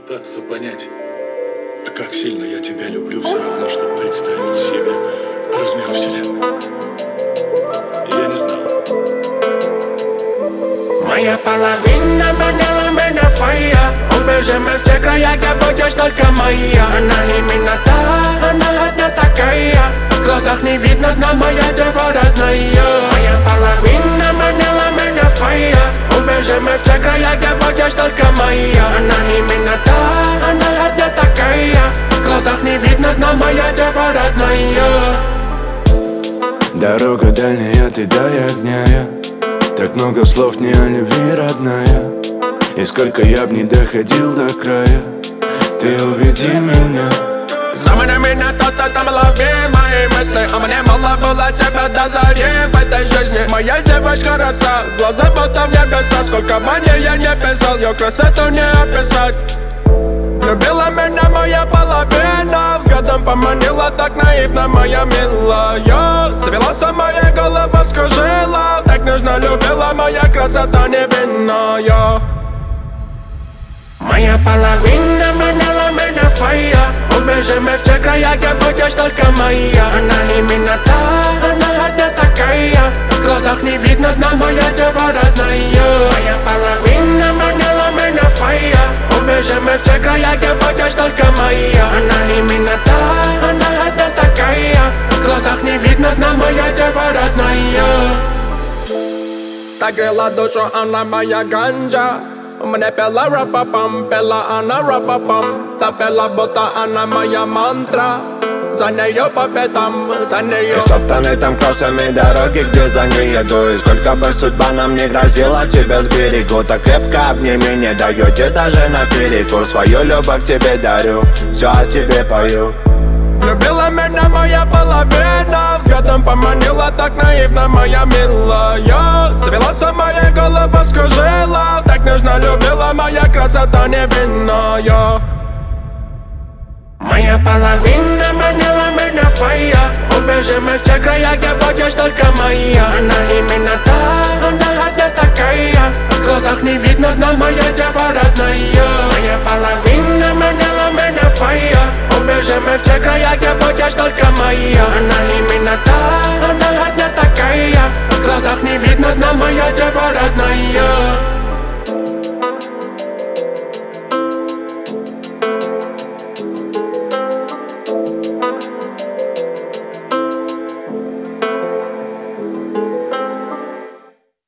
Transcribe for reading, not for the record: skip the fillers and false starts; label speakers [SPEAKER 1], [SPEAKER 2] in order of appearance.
[SPEAKER 1] Пытаться понять, как сильно я тебя люблю, все равно, чтобы представить себе размер вселенной. Я не знал.
[SPEAKER 2] Моя половина манила меня фая. Убежим мы в те края, где будешь только моя. Она именно та, она одна такая. В глазах не видно дна, моя дева родная. Моя половина манила меня фая. Убежим мы в те края, где будешь только моя. Она именно та, она одна такая. В глазах не видно дна, моя дева родная.
[SPEAKER 3] Дорога дальняя, ты дай огня. Так много слов не о любви, родная. И сколько я б не доходил до края, ты уведи меня.
[SPEAKER 2] Замани меня кто-то там лови мои мысли. А мне мало было тебя до зари в этой жизни. Моя девочка роса, глаза будто в небеса. Сколько бы я не писал, ее красоту не описать. Любила меня моя половина. Взглядом поманила так наивно моя милая. Свела со моей головы, скружила. Так нежно любила, моя красота невинная. Моя половина манила меня фая. Убежим мы в те края, где будешь только моя. Она именно та, она одна такая. В глазах не видно дна, моя дева родная. Моя половина манила меня фая. Убежим мы в те края, где будешь только моя. Она именно та, она одна такая. В глазах не видно дна, моя дева родная. Так грела душу, она моя ганджа. Мне пела ра-па-пам, пела она ра-па-пам. Та пела, будто она моя мантра. За неё по пятам, за неё.
[SPEAKER 3] Истоптаны там кроссами дороги, где за ней еду. И сколько бы судьба нам не грозила, тебя сберегу. Так крепко обними, не даёте даже на перекур. Свою любовь тебе дарю, всё о тебе пою.
[SPEAKER 2] Любила меня моя половина. Взглядом поманила так наивно моя милая. Свела со моей головы, скружила. Так нежно любила, моя красота невинная. Моя половина манила меня фая. Убежим мы в те края, где будешь только моя. Она именно та, она одна такая. В глазах не видно дна, моя дева родная. Моя половина манила меня фая. Убежим мы в те края, где будешь только моя. Она именно та, она одна такая. В глазах не видно дна, моя дева родная.